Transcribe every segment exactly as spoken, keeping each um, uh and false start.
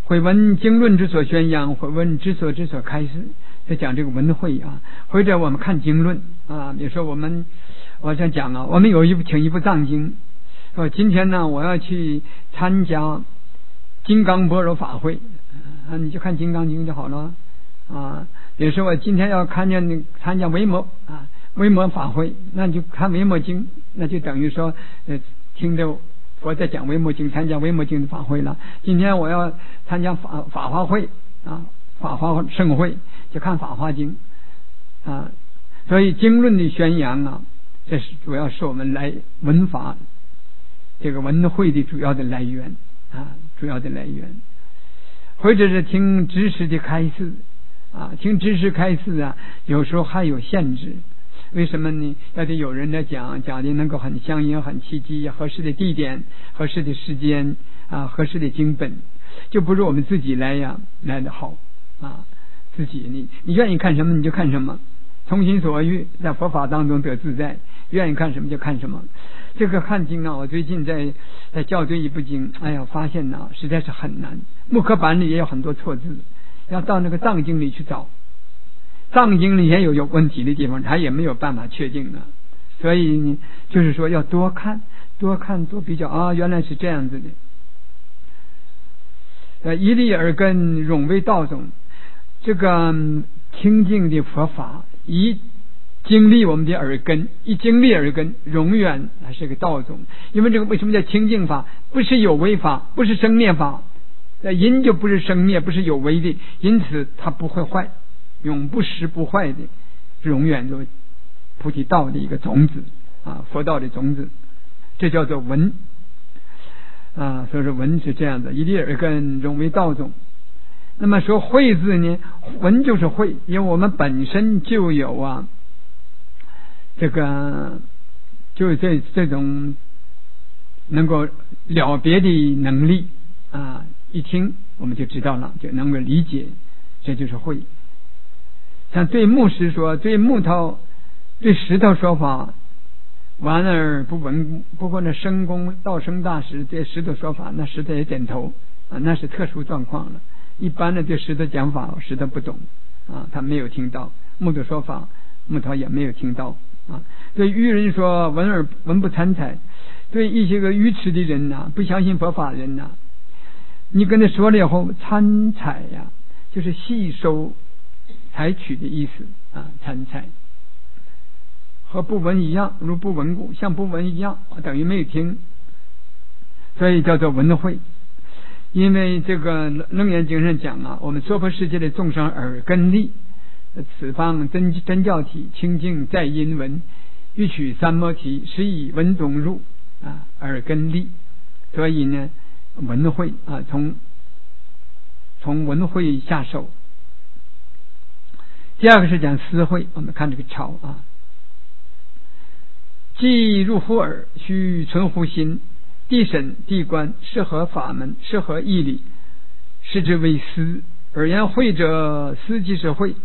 会闻经论之所宣扬，会闻之所之所开示，在讲这个文会啊。或者我们看经论啊，比如说我们我想讲啊，我们有一部请一部藏经，说今天呢我要去参加金刚般若法会啊，你就看金刚经就好了啊。比如说我今天要看见参加维摩啊维摩法会，那你就看维摩经，那就等于说呃听着我在讲维摩经，参加维摩经的法会了。今天我要参加法法华会啊，法华盛会，就看法华经啊。所以经论的宣扬啊，这是主要是我们来文法这个文会的主要的来源啊，主要的来源。或者是听知识的开示啊，听知识开示啊，有时候还有限制。为什么呢？要得有人来讲，讲的能够很相应、很契机，合适的地点、合适的时间啊，合适的经本，就不如我们自己来呀来的好啊。自己你你愿意看什么你就看什么，从心所欲，在佛法当中得自在，愿意看什么就看什么。这个看经啊，我最近在在校对一部经，哎呀，发现呢实在是很难，木刻版里也有很多错字，要到那个藏经里去找。藏经里也有有问题的地方，他也没有办法确定的，所以呢，就是说要多看、多看、多比较啊，原来是这样子的。呃，一粒耳根，永为道种。这个清净的佛法，一经历我们的耳根，一经历耳根，永远还是个道种。因为这个为什么叫清净法？不是有为法，不是生灭法。那因就不是生灭，不是有为的，因此它不会坏。永不实不坏的，永远就菩提道的一个种子啊，佛道的种子，这叫做闻啊。所以说闻是这样的，一粒耳根，永为道种。那么说慧字呢，闻就是慧，因为我们本身就有啊，这个就是这这种能够了别的能力啊，一听我们就知道了，就能够理解，这就是慧。像对木石说，对木头、对石头说法，闻而不闻。不过那生公道生大师对石头说法，那石头也点头啊，那是特殊状况了。一般的对石头讲法，石头不懂啊，他没有听到木头说法，木头也没有听到啊。对愚人说，闻而闻不参采。对一些个愚痴的人呐、啊，不相信佛法的人呐、啊，你跟他说了以后，参采呀，就是吸收。采取的意思啊，参采和不闻一样，如不闻故，像不闻一样，等于没有听，所以叫做闻慧。因为这个楞严经上讲啊，我们娑婆世界的众生耳根利，此方真真教体清净在因闻，欲取三摩提，实以闻中入啊，耳根利。所以呢，闻慧啊，从从闻慧下手。第二个是讲思慧，我们看这个朝啊，既入乎耳，须存乎心，谛审谛观，适合法门，适合义理，是之为思。尔言慧者，思即是慧。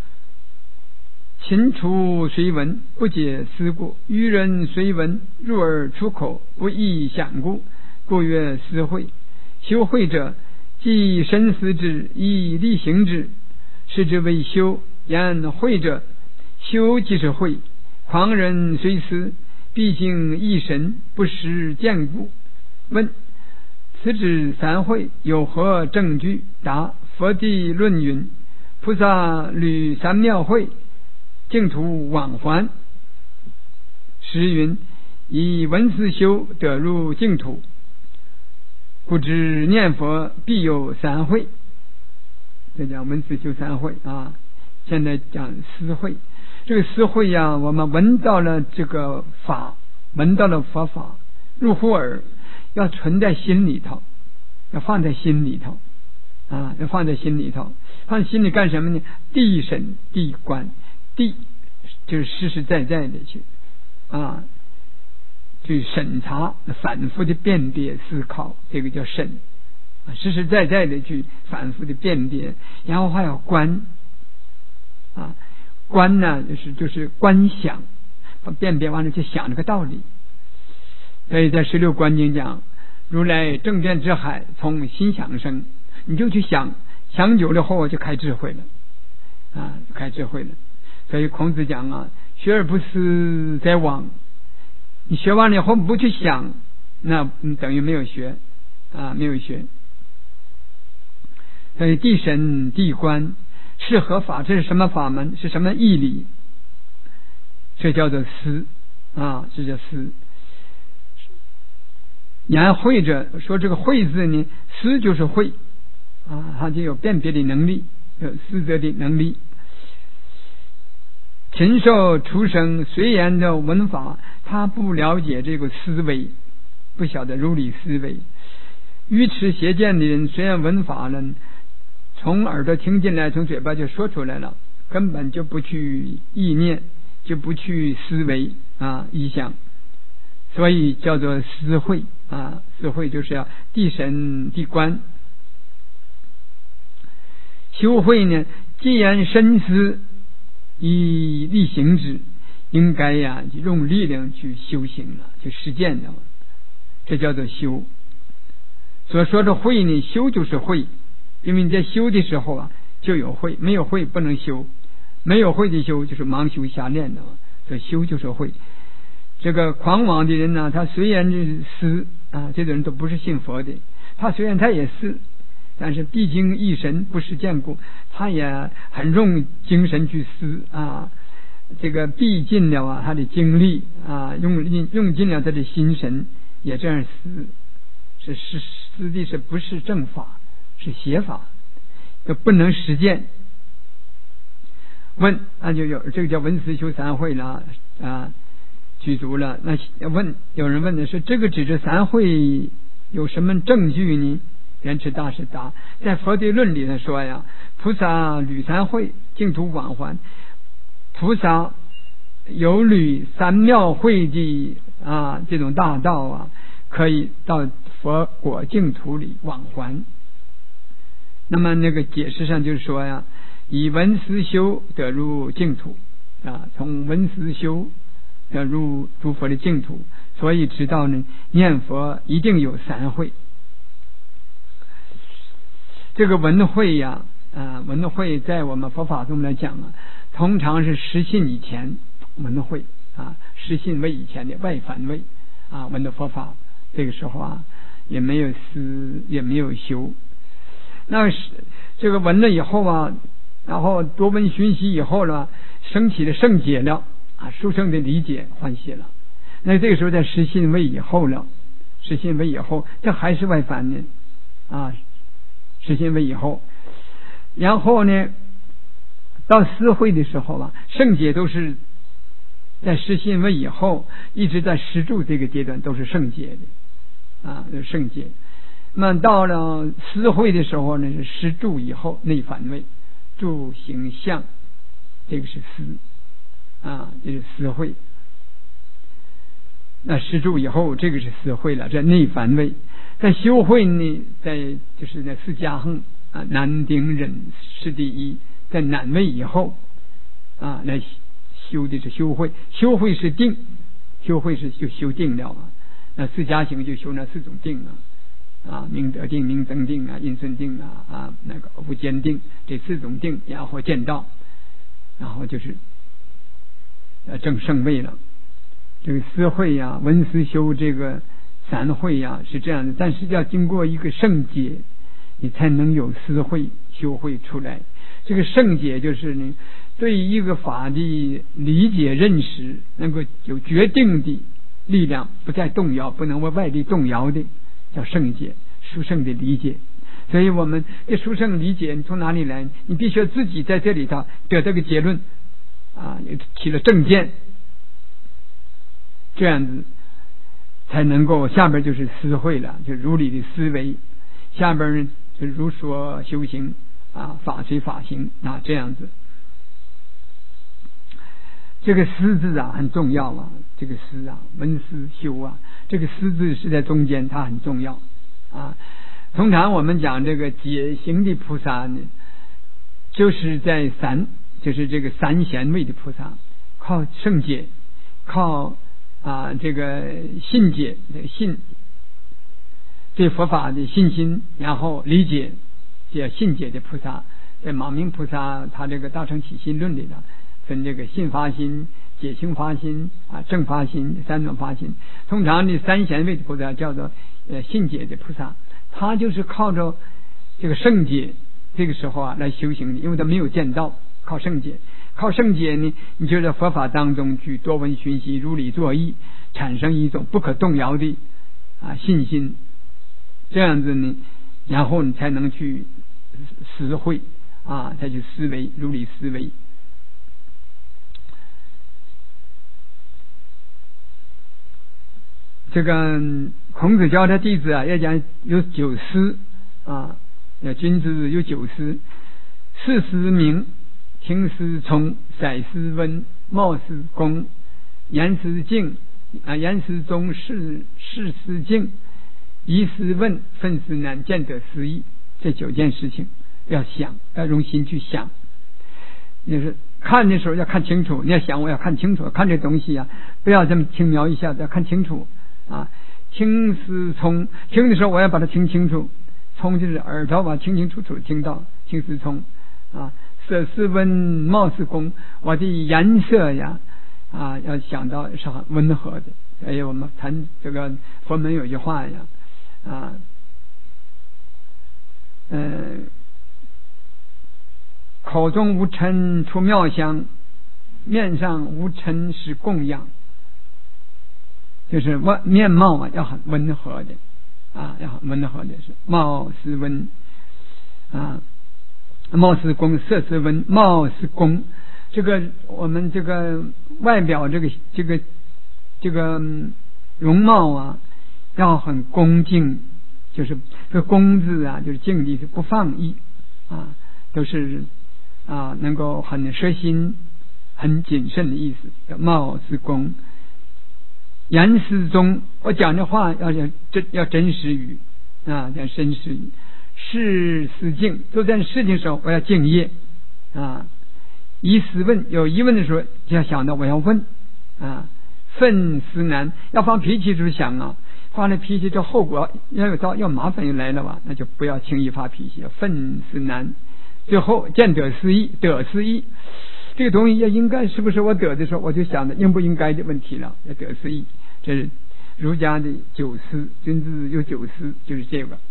勤除随闻，不解思故；愚人随闻，入耳出口，不易想故，故曰思慧。修慧者，即深思之，以力行之，是之为修。言慧者，修即是慧。狂人虽思，必经一神，不识见故。问：此指三慧有何证据？答：佛地论云：菩萨履三妙慧，净土往还。时云：以闻思修，得入净土。故知念佛必有三慧。这讲闻思修三慧啊。现在讲思慧，这个思慧呀、啊，我们闻到了这个法，闻到了佛法，入乎耳，要存在心里头，要放在心里头啊，要放在心里头，放在心里干什么呢？谛审谛观，谛就是实实在在的去啊，去审查，反复的辨别思考，这个叫审啊，实实在在的去反复的辨别，然后还要观。啊，观呢就是就是观想，辨别完了就想这个道理。所以在十六观经讲，如来正见之海从心想生， 你就去想，想久了后就开智慧了啊，开智慧了。所以孔子讲啊，学而不思则罔。你学完了以后不去想，那你等于没有学啊，没有学。所以地审地观是何法？这是什么法门？是什么义理？这叫做思啊，这叫思。言慧者说这个慧字呢，思就是慧啊，它就有辨别的能力，有思则的能力。禽兽畜生虽然的文法，他不了解这个思维，不晓得如理思维。愚痴邪见的人虽然文法呢，从耳朵听进来，从嘴巴就说出来了，根本就不去意念，就不去思维啊意想，所以叫做思慧啊。思慧就是要地审地观。修慧呢，既然深思以力行之，应该呀用力量去修行了，去实践了，这叫做修。所说的慧呢，修就是慧，因为你在修的时候啊就有慧，没有慧不能修，没有慧的修就是盲修瞎练的，所以修就是慧。这个狂妄的人呢，他虽然是思啊，这种人都不是信佛的，他虽然他也思，但是毕竟一神不是见过，他也很用精神去思啊，这个毕尽了啊他的精力啊，用用尽了他的心神，也这样思，是是思的是不是正法，是邪法，就不能实践。问那就有这个叫文思修三慧了啊，具足了。那问有人问的是，这个指着三慧有什么证据呢？圆持大师答，在佛地论里头说呀，菩萨履三慧，净土往还。菩萨有履三妙慧的啊这种大道啊，可以到佛果净土里往还。那么那个解释上就是说呀，以文思修得入净土啊，从文思修得入诸佛的净土，所以知道呢，念佛一定有三慧。这个文慧呀，啊，文慧在我们佛法中来讲啊，通常是实信以前文慧啊，实信位以前的外凡位啊，闻的佛法，这个时候啊，也没有思，也没有修。那是这个闻了以后啊，然后多闻熏习以后呢，升起了圣解了啊，殊胜的理解欢喜了。那这个时候在实信位以后了，实信位以后，这还是外凡呢啊。实信位以后，然后呢，到思慧的时候啊，圣解都是在实信位以后，一直在实住这个阶段都是圣解的啊，是圣解。那到了思慧的时候呢，是实住以后内反位，住行相，这个是思啊，这是思慧。那实住以后，这个是思慧了，这内反位。在修慧呢，在就是在四加行啊，南顶忍是第一，在南位以后啊，来修的是修慧，修慧是定，修慧是就修定了啊。那四加行就修那四种定啊，啊，明德定、明增定啊、因顺定啊、啊那个无间定，这四种定，然后见道，然后就是呃正圣位了。这个思慧呀、文思修这个三慧呀、是这样的，但是要经过一个圣解，你才能有思慧修慧出来。这个圣解就是呢，对一个法的理解认识能够有决定的力量，不再动摇，不能为外力动摇的，叫圣解，殊胜的理解。所以我们这殊胜理解你从哪里来？你必须要自己在这里头得这个结论啊，起了正见，这样子才能够下边就是思慧了，就如理的思维。下边呢就如说修行啊，法随法行啊，这样子。这个思字啊很重要啊，这个思啊，文思修啊，这个思字是在中间，它很重要啊。通常我们讲这个解行的菩萨呢，就是在三，就是这个三贤位的菩萨，靠圣解，靠啊这个信解，这个信对佛法的信心，然后理解叫信解的菩萨。在马明菩萨他这个大乘起信论里的分这个信发心、解行发心啊、正发心、三种发心。通常的三贤位的菩萨叫做呃信解的菩萨，他就是靠着这个圣解这个时候啊来修行的，因为他没有见到，靠圣解。靠圣解呢，你就在佛法当中去多闻熏习，如理作意，产生一种不可动摇的啊信心，这样子呢，然后你才能去思会啊，才去思维，如理思维。这个孔子教他弟子啊，要讲有九思啊，要君子有九思：视思明，听思聪，宰思温，貌思恭，言思敬啊，言思忠，事事思敬，疑思问，愤思难，见得思义。这九件事情要想，要用心去想。你是看的时候要看清楚，你要想我要看清楚，看这东西啊，不要这么轻描一下子，要看清楚啊。听思聪，听的时候我要把它听清楚，聪就是耳朵把清清楚楚听到，听思聪啊。色思温，貌思恭，我的颜色呀啊要想到是很温和的。哎呀，我们谈这个佛门有句话呀啊嗯、呃，口中无尘出妙香，面上无尘是供养，就是外面貌啊要很温和的啊，要很温和的是貌思温啊。貌似恭，色似温，貌似恭。这个我们这个外表这个这个这个容貌啊，要很恭敬，就是这个恭字啊，就是敬意，是不放逸啊，都是啊能够很摄心、很谨慎的意思。叫貌似恭，言思忠。我讲的话要要真要真实语啊，要真实语。事思敬，做这件事情的时候我要敬业啊。疑思问，有疑问的时候就要想到我要问啊。愤思难，要发脾气就是想啊，发了脾气这后果要有到要麻烦又来了吧，那就不要轻易发脾气。愤思难，最后见得思义，得思义，这个东西要应该是不是我得的时候，我就想的应不应该的问题了，要得思义。这是儒家的九思，君子有九思，就是这个。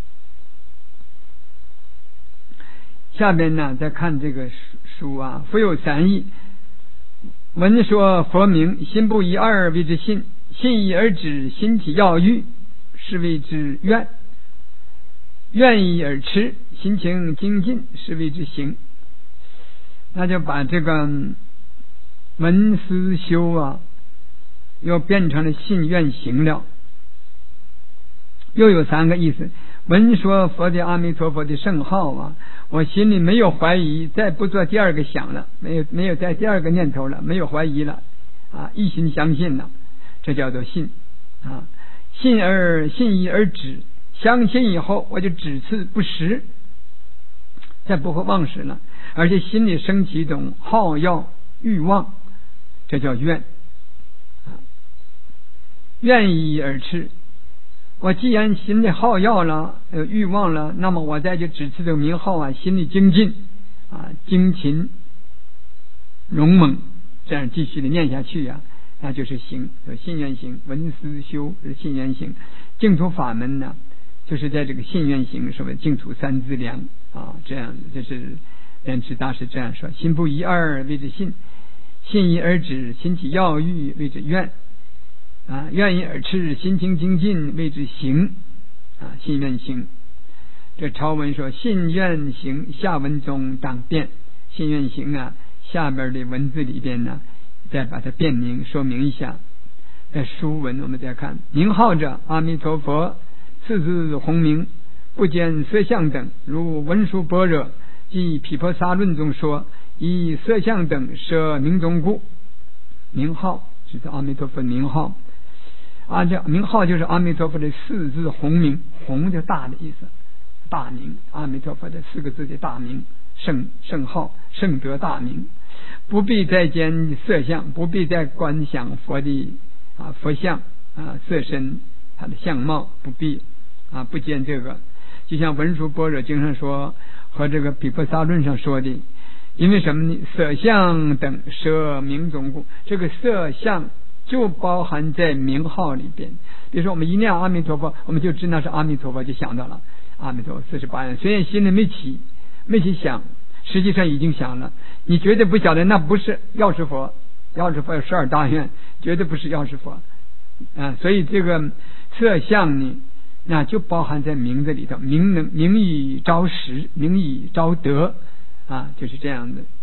下边呢，再看这个书啊，复有三义。闻说佛名，心不一二谓之信，信一而止，心体要欲，是谓之愿。愿意而持，心情精进，是谓之行。那就把这个闻思修啊，又变成了信愿行了。又有三个意思。闻说佛的阿弥陀佛的圣号啊，我心里没有怀疑，再不做第二个想了，没有没有再第二个念头了，没有怀疑了啊，一心相信了，这叫做信啊。信而信一而止，相信以后我就只次不食，再不会忘食了，而且心里升起一种好要欲望，这叫愿啊。愿意而吃，我既然心里好要了，有欲望了，那么我再就只持这个名号啊，心里精进啊，精勤勇猛，这样继续的念下去呀、啊，那就是行，信愿行。闻思修是信愿行。净土法门呢，就是在这个信愿行所谓净土三资粮啊，这样这是莲池大师这样说：心不一二谓之信，信一而止，心起要欲谓之愿。啊，愿意而持，心情精进谓之行啊，信愿行。这朝文说信愿行，下文中当变。信愿行啊，下边的文字里边呢，再把它辨明说明一下。在书文我们再看，名号者阿弥陀佛，次字洪名，不见色相等，如文殊般若即毗婆沙论中说，以色相等摄名中故。名号就是阿弥陀佛名号。啊，这名号就是阿弥陀佛的四字洪名，洪就大的意思，大名，阿弥陀佛的四个字的大名，圣圣号，圣德大名。不必再见色相，不必再观想佛的啊佛像啊色身，他的相貌不必啊不见这个， 就像文殊般若经上说和这个毗婆沙论上说的，因为什么呢？色相等摄名中故，这个色相就包含在名号里边。比如说我们一念阿弥陀佛，我们就知道是阿弥陀佛，就想到了阿弥陀佛四十八愿，虽然心里没起没去想，实际上已经想了。你绝对不晓得那不是药师佛，药师佛有十二大愿，绝对不是药师佛啊。所以这个色相呢，那就包含在名字里头，名能名以招实，名以招德啊，就是这样的。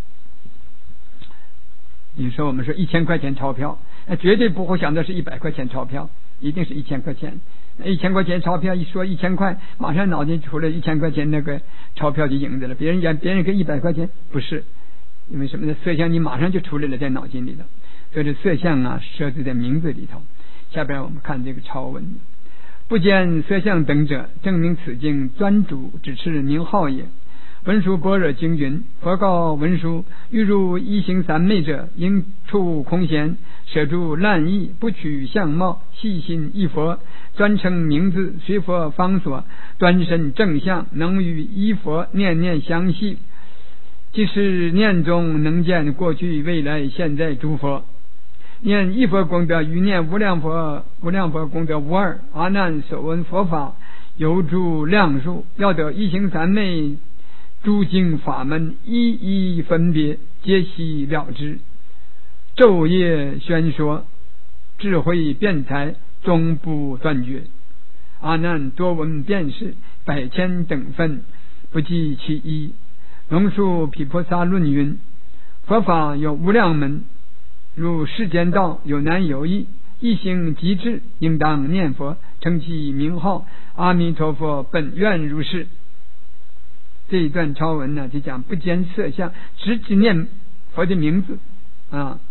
你说我们说一千块钱钞票，那绝对不会想到是一百块钱钞票，一定是一千块钱。一千块钱钞票一说一千块，马上脑筋出了一千块钱那个钞票就影子了。别人演别人给一百块钱，不是，因为什么呢？色相你马上就出来了，在脑筋里头。所以这色相啊，设置在名字里头。下边我们看这个抄文：不见色相等者，证明此经专主只是名号也。文殊般若经云：佛告文殊，欲入一行三昧者，应处空闲，舍诸滥意，不取相貌，细心一佛，专称名字，随佛方所，端身正相，能与一佛念念相系，即是念中能见过去未来现在诸佛。念一佛功德与念无量佛无量佛功德无二。阿难所闻佛法有诸量数，要得一行三昧诸经法门，一一分别，皆悉了之。昼夜宣说，智慧辩才，终不断绝。阿难多闻辩识，百千等分，不计其一。龙树毗婆沙论云：佛法有无量门，如世间道有难有易，一行即至，应当念佛，称其名号，阿弥陀佛本愿如是。这一段抄文呢，就讲不见色相，只只念佛的名字啊。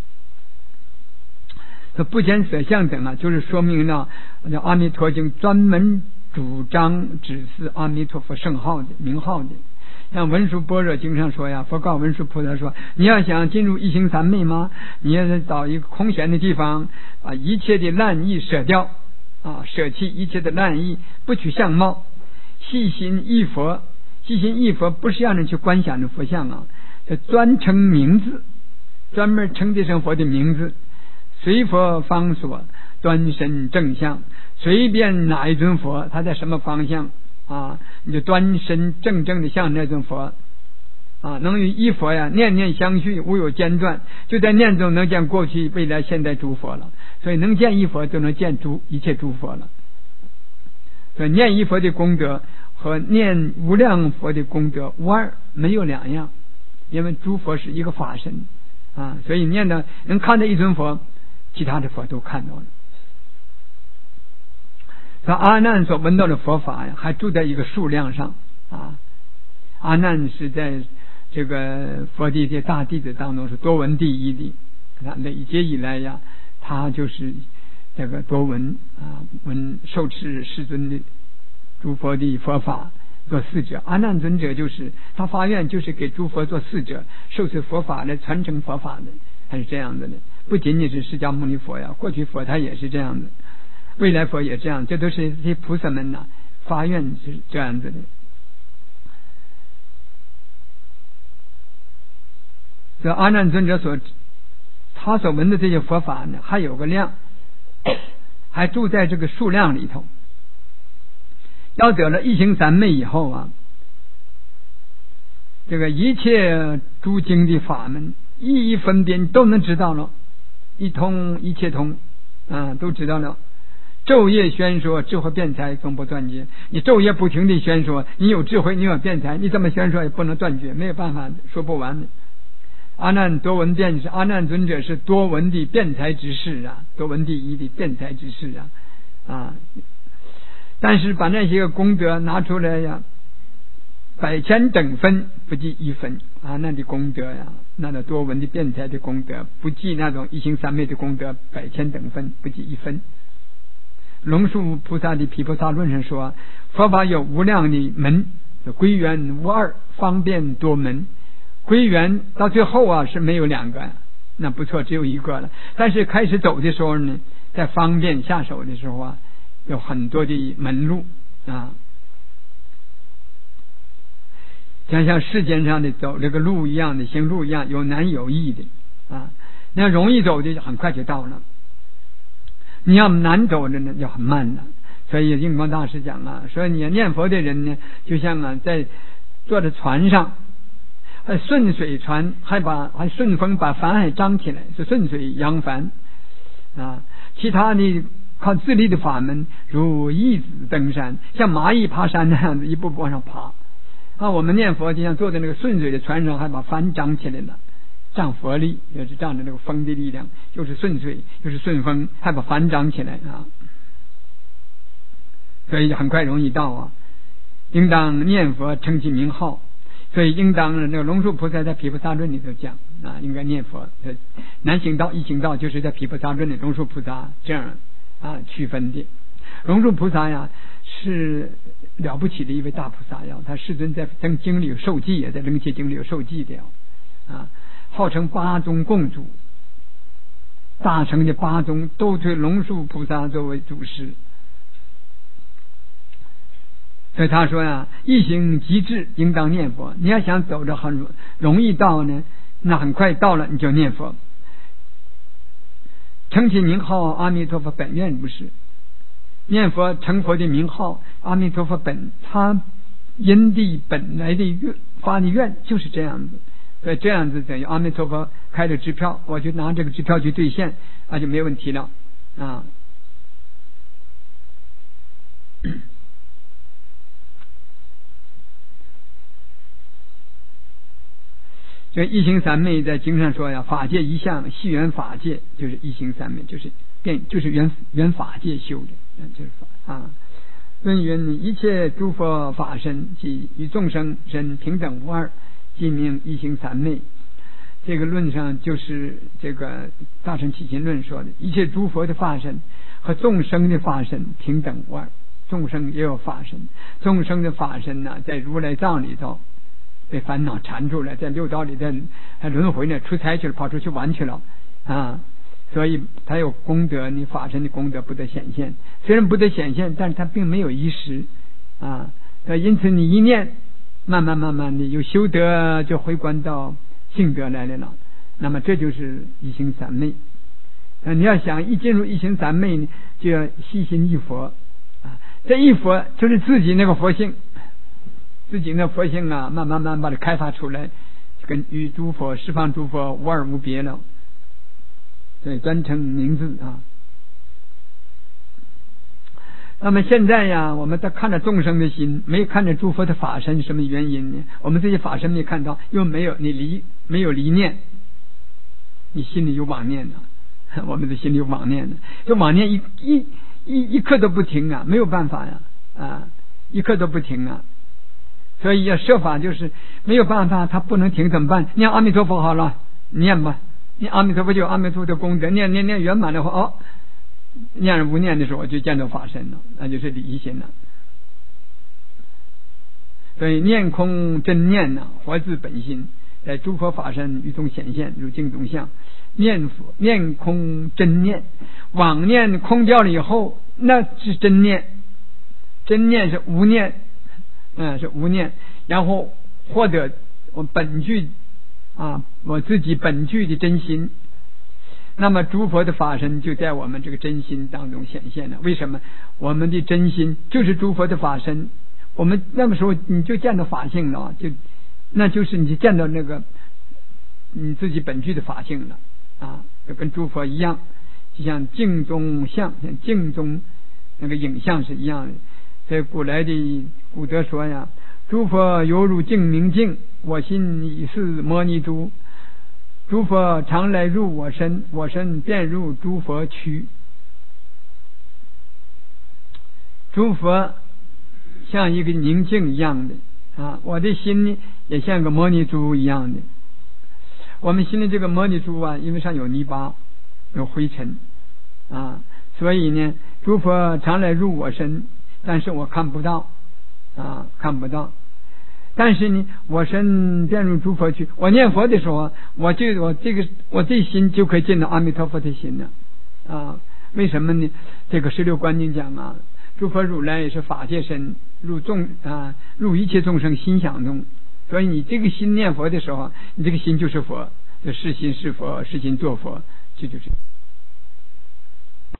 这不见色相等啊，就是说明了阿弥陀经专门主张指示阿弥陀佛圣号的名号的。像文殊般若经上说呀，佛告文殊菩萨说：你要想进入一行三昧吗？你要是找一个空闲的地方，把一切的滥意舍掉啊，舍弃一切的滥意，不取相貌，细心忆佛。细心忆佛不是让人去观想的佛像啊，这专称名字，专门称这声佛的名字，随佛方所，端身正相，随便哪一尊佛，他在什么方向啊，你就端身正正的像那尊佛啊，能与一佛呀念念相续，无有间断，就在念中能见过去未来现在诸佛了。所以能见一佛就能见诸一切诸佛了。所以念一佛的功德和念无量佛的功德无二，没有两样，因为诸佛是一个法身啊，所以念的能看到一尊佛，其他的佛都看到了。说阿难所闻到的佛法呀，还住在一个数量上啊。阿难是在这个佛地的大弟子当中是多闻第一的，累劫以来呀，他就是这个多闻啊，闻受持世尊的诸佛的佛法做侍者。阿难尊者就是他发愿，就是给诸佛做侍者，受持佛法来传承佛法的，还是这样的呢。不仅仅是释迦牟尼佛呀，过去佛他也是这样的，未来佛也这样，这都是这些菩萨们呐、啊、发愿是这样子的。这阿难尊者所他所闻的这些佛法呢，还有个量，还住在这个数量里头。要得了一行三昧以后啊，这个一切诸经的法门一一分辨都能知道了，一通一切通啊，都知道了。昼夜宣说，智慧辩才，终不断绝。你昼夜不停地宣说，你有智慧，你有辩才，你怎么宣说也不能断绝，没有办法说不完的。阿难多闻辩是阿难尊者是多闻的辩才之士啊，多闻第一的辩才之士啊啊！但是把那些个功德拿出来呀，百千等分不计一分啊，那的功德呀，那的多闻的辩才的功德不计那种一行三昧的功德，百千等分不计一分。龙树菩萨的毗婆沙论上说，佛法有无量的门，归元无二，方便多门。归元到最后啊是没有两个，那不错，只有一个了。但是开始走的时候呢，在方便下手的时候啊，有很多的门路啊。 像像世间上的走这个路一样的，行路一样，有难有易的啊。那容易走的很快就到了，你要难走的呢就很慢了。所以印光大师讲啊，说你念佛的人呢，就像啊在坐在船上，还顺水船，还把还顺风把帆还张起来，是顺水扬帆啊。其他的靠自力的法门，如一子登山，像蚂蚁爬山那样子，一步步往上爬。啊，我们念佛就像坐在那个顺水的船上，还把帆张起来了，仗佛力，也是仗着那个风的力量，又是顺水又是顺风，还把帆张起来啊，所以很快容易到啊。应当念佛称其名号，所以应当那个龙树菩萨在毗婆沙论里头讲啊，应该念佛。难行道易行道就是在毗婆沙论里龙树菩萨这样啊区分的。龙树菩萨呀是了不起的一位大菩萨呀，他世尊在经经里有受记，也在楞伽经里有受记的啊，号称八宗共主，大乘的八宗都推龙树菩萨作为祖师。所以他说呀，一行即至，应当念佛。你要想走着很容易到呢，那很快到了你就念佛，称其名号阿弥陀佛本愿如是。念佛成佛的名号阿弥陀佛本，他因地本来的愿发的愿就是这样子。所以这样子等于阿弥陀佛开了支票，我就拿这个支票去兑现，那就没问题了啊。所以一行三昧在经上说呀，法界一向系缘法界，就是一行三昧，就是变就是缘缘法界修的，就是法啊。论云一切诸佛法身即与众生身平等无二，即名一行三昧。这个论上就是这个大乘起信论说的，一切诸佛的法身和众生的法身平等无二。众生也有法身，众生的法身呢、啊，在如来藏里头被烦恼缠住了，在六道里在还轮回呢，出差去了，跑出去玩去了啊！所以他有功德，你法身的功德不得显现。虽然不得显现，但是他并没有遗失啊。因此你一念，慢慢慢慢的有修德，就回观到性德来了。那么这就是一行三昧啊！你要想一进入一行三昧呢，就要细心忆佛啊。这一佛就是自己那个佛性。自己的佛性啊，慢慢慢把它开发出来，跟与诸佛十方诸佛无二无别了。所以专称名字啊。那么现在呀，我们在看着众生的心，没看着诸佛的法身，什么原因呢？我们这些法身没看到，又没有你离没有离念，你心里有妄念的，我们的心里有妄念的，这妄念一一一一刻都不停啊，没有办法呀啊，一刻都不停啊。所以要设法，就是没有办法，他不能停怎么办？念阿弥陀佛好了，念吧，念阿弥陀佛就有阿弥陀佛的功德，念念念圆满的话，哦，念而无念的时候就见到法身了，那就是离心了。所以念空真念呢、啊，活自本心，在诸佛法身于中显现，如镜中像。念佛念空真念，妄念空掉了以后，那是真念，真念是无念。嗯，是无念，然后获得我本具啊，我自己本具的真心。那么诸佛的法身就在我们这个真心当中显现了。为什么？我们的真心就是诸佛的法身，我们那个时候你就见到法性了，就那就是你就见到那个你自己本具的法性了啊，就跟诸佛一样，就像镜中像，像镜中那个影像是一样的。在古来的古德说呀，诸佛犹如镜明镜，我心已是摩尼珠。诸佛常来入我身，我身便入诸佛躯。诸佛像一个宁静一样的啊，我的心呢也像个摩尼珠一样的。我们心里这个摩尼珠啊，因为上有泥巴有灰尘啊，所以呢诸佛常来入我身，但是我看不到啊，看不到。但是呢，我身便入诸佛去。我念佛的时候，我就我这个我这心就可以见到阿弥陀佛的心了啊。为什么呢？这个十六观经讲啊，诸佛如来也是法界身，入众啊入一切众生心想中所以你这个心念佛的时候，你这个心就是佛，这是心是佛，是心做佛，这就是。